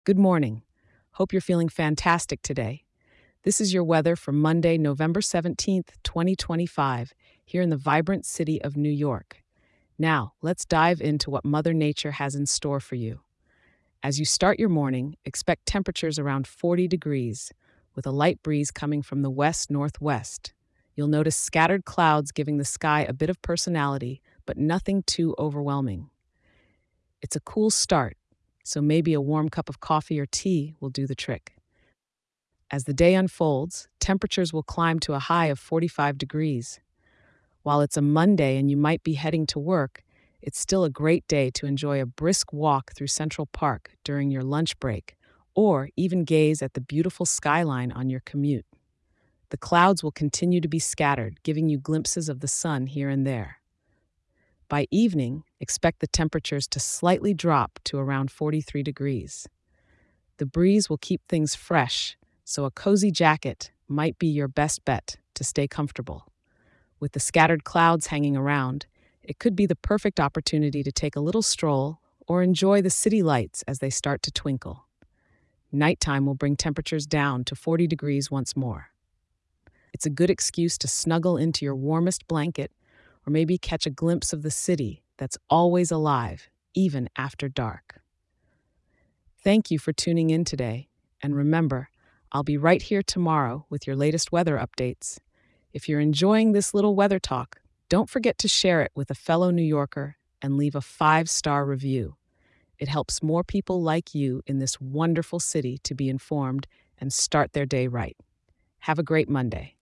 Good morning. Hope you're feeling fantastic today. This is your weather for Monday, November 17th, 2025, here in the vibrant city of New York. Now, let's dive into what Mother Nature has in store for you. As you start your morning, expect temperatures around 40 degrees, with a light breeze coming from the west northwest. You'll notice scattered clouds giving the sky a bit of personality, but nothing too overwhelming. It's a cool start, so maybe a warm cup of coffee or tea will do the trick. As the day unfolds, temperatures will climb to a high of 45 degrees. While it's a Monday and you might be heading to work, it's still a great day to enjoy a brisk walk through Central Park during your lunch break, or even gaze at the beautiful skyline on your commute. The clouds will continue to be scattered, giving you glimpses of the sun here and there. By evening, expect the temperatures to slightly drop to around 43 degrees. The breeze will keep things fresh, so a cozy jacket might be your best bet to stay comfortable. With the scattered clouds hanging around, it could be the perfect opportunity to take a little stroll or enjoy the city lights as they start to twinkle. Nighttime will bring temperatures down to 40 degrees once more. It's a good excuse to snuggle into your warmest blanket or maybe catch a glimpse of the city that's always alive, even after dark. Thank you for tuning in today, and remember, I'll be right here tomorrow with your latest weather updates. If you're enjoying this little weather talk, don't forget to share it with a fellow New Yorker and leave a 5-star review. It helps more people like you in this wonderful city to be informed and start their day right. Have a great Monday.